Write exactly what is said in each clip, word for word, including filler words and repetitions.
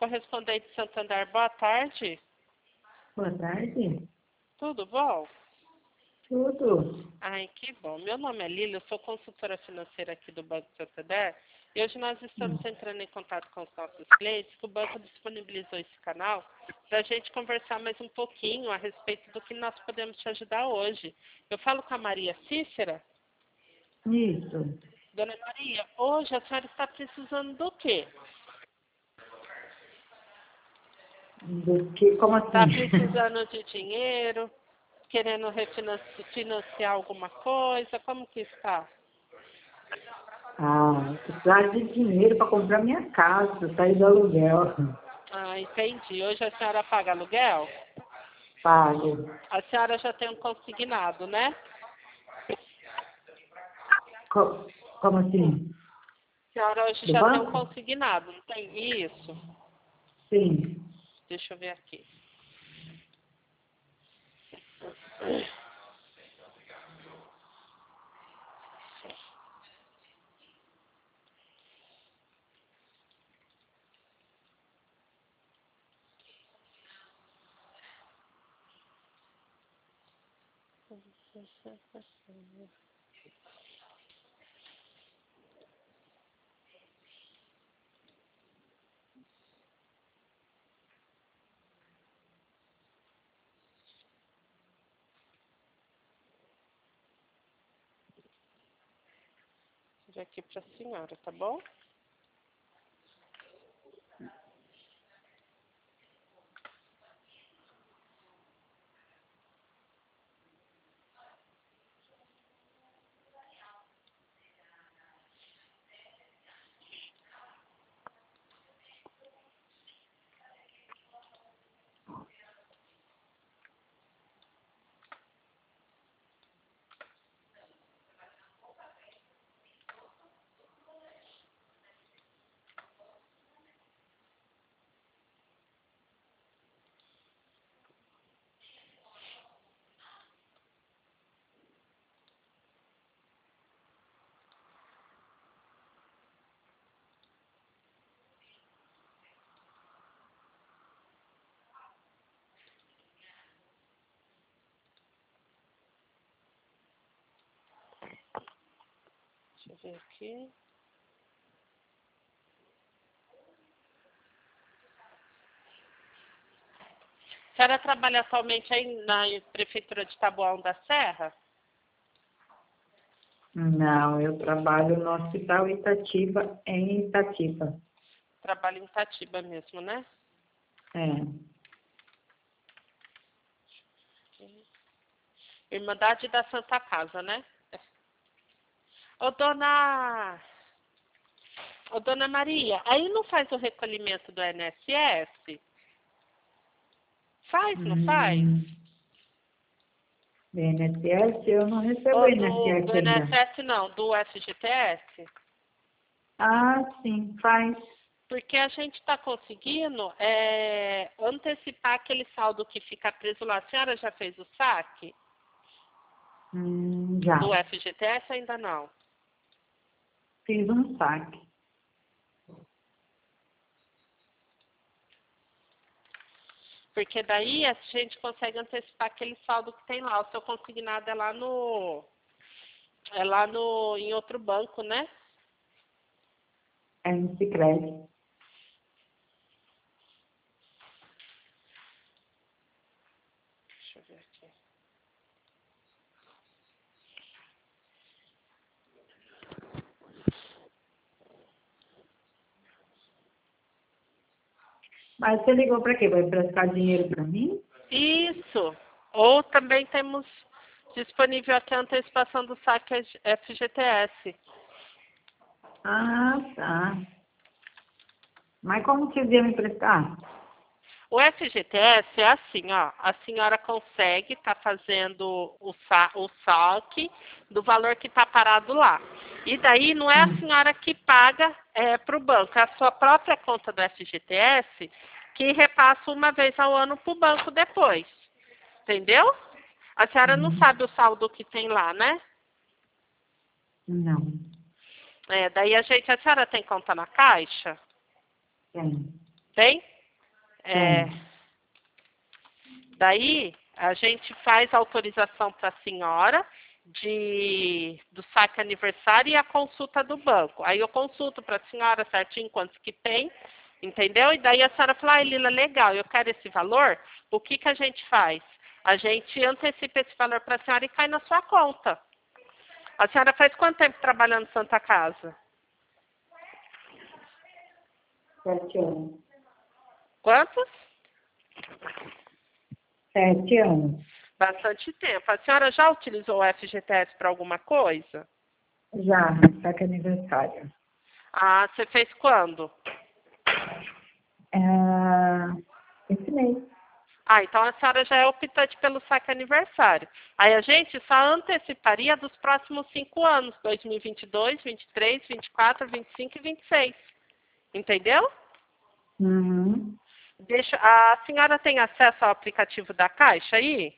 correspondente de Santander, boa tarde. Boa tarde. Tudo bom? Tudo. Ai, que bom. Meu nome é Lília, eu sou consultora financeira aqui do Banco Santander. E hoje nós estamos Hum. entrando em contato com os nossos clientes, que o banco disponibilizou esse canal para a gente conversar mais um pouquinho a respeito do que nós podemos te ajudar hoje. Eu falo com a Maria Cícera. Isso. Dona Maria, hoje a senhora está precisando do quê? Do que? Como Está assim? precisando de dinheiro? Querendo refinanci- financiar alguma coisa? Como que está? Ah, precisar de dinheiro para comprar minha casa, sair do aluguel. Ah, entendi. Hoje a senhora paga aluguel? Pago. A senhora já tem um consignado, né? Co- Como assim? A senhora hoje Do já tem um banco? consignado, não tem isso? Sim. Deixa eu ver aqui. Vou ver aqui para a senhora, tá bom? Deixa eu ver aqui. A senhora trabalha atualmente aí na Prefeitura de Taboão da Serra? Não, eu trabalho no Hospital Itatiba, em Itatiba. Trabalha em Itatiba mesmo, né? É. Irmandade da Santa Casa, né? Ô, dona... Ô, dona Maria, aí não faz o recolhimento do I N S S? Faz, não faz? Hum, do I N S S, eu não recebo Ou do, I N S S do ainda. I N S S não, do F G T S? Ah, sim, faz. Porque a gente está conseguindo é, antecipar aquele saldo que fica preso lá. A senhora já fez o saque Hum, já. do F G T S? Ainda não. Fiz um saque. Porque daí a gente consegue antecipar aquele saldo que tem lá. O seu consignado é lá no... É lá no, em outro banco, né? É no Sicredi. Deixa eu ver aqui. Mas você ligou para quê? Vai emprestar dinheiro para mim? Isso. Ou também temos disponível aqui a antecipação do saque F G T S. Ah, tá. Mas como que você ia me emprestar? O F G T S é assim, ó, a senhora consegue estar fazendo o, sa o saque do valor que está parado lá. E daí não é a Hum. senhora que paga é, para o banco, é a sua própria conta do F G T S que repassa uma vez ao ano para o banco depois. Entendeu? A senhora não Hum. sabe o saldo que tem lá, né? Não. É, daí a gente, a senhora tem conta na Caixa? Tem. Tem? É, Sim. daí, a gente faz a autorização para a senhora de, do saque aniversário e a consulta do banco. Aí eu consulto para a senhora certinho quantos que tem, entendeu? E daí a senhora fala, ah, Lila, legal, eu quero esse valor. O que, que a gente faz? A gente antecipa esse valor para a senhora e cai na sua conta. A senhora faz quanto tempo trabalhando em Santa Casa? Sete anos. Quantos? Sete anos. Bastante tempo. A senhora já utilizou o F G T S para alguma coisa? Já, saque aniversário. Ah, você fez quando? É, esse mês. Ah, então a senhora já é optante pelo saque aniversário. Aí a gente só anteciparia dos próximos cinco anos, dois mil e vinte e dois, vinte e três, vinte e quatro, vinte e cinco e vinte e seis. Entendeu? Uhum. Deixa, a senhora tem acesso ao aplicativo da Caixa aí?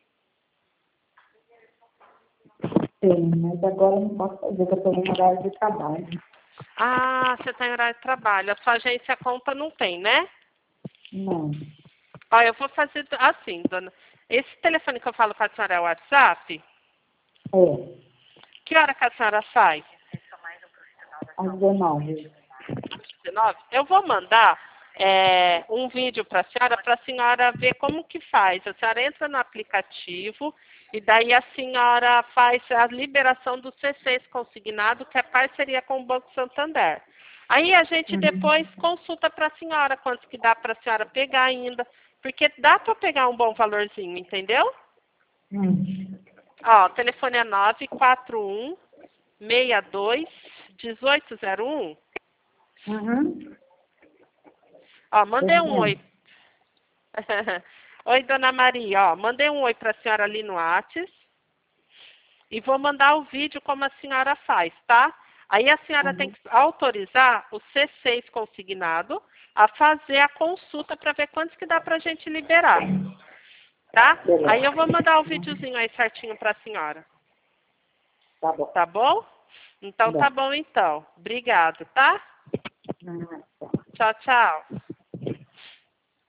Sim, mas agora eu não posso fazer, porque eu estou em horário de trabalho. Ah, você está em horário de trabalho. A sua agência conta não tem, né? Não. Ó, eu vou fazer assim, dona. Esse telefone que eu falo com a senhora é o WhatsApp? É, Que hora que a senhora sai? às dezenove. dezenove? Eu vou mandar é, um vídeo para a senhora, para a senhora ver como que faz. A senhora entra no aplicativo e daí a senhora faz a liberação do C seis consignado, que é parceria com o Banco Santander. Aí a gente depois Uhum. consulta para a senhora quanto que dá para a senhora pegar ainda, porque dá para pegar um bom valorzinho, entendeu? Hum. Ó, o telefone é nove quatro um, seis dois, um oito zero um. Uhum. Ó, mandei um oi. Presidente. Oi, dona Maria, ó, mandei um oi para a senhora ali no Whats e vou mandar o vídeo como a senhora faz, tá? Aí a senhora tem Uhum. que autorizar o C seis consignado a fazer a consulta para ver quantos que dá para a gente liberar, tá? Aí eu vou Beleza. mandar o Uhum. videozinho aí certinho para a senhora, Tá bom. tá bom? Então tá Bom. bom então. Obrigado, tá? Uhum. Tchau, tchau.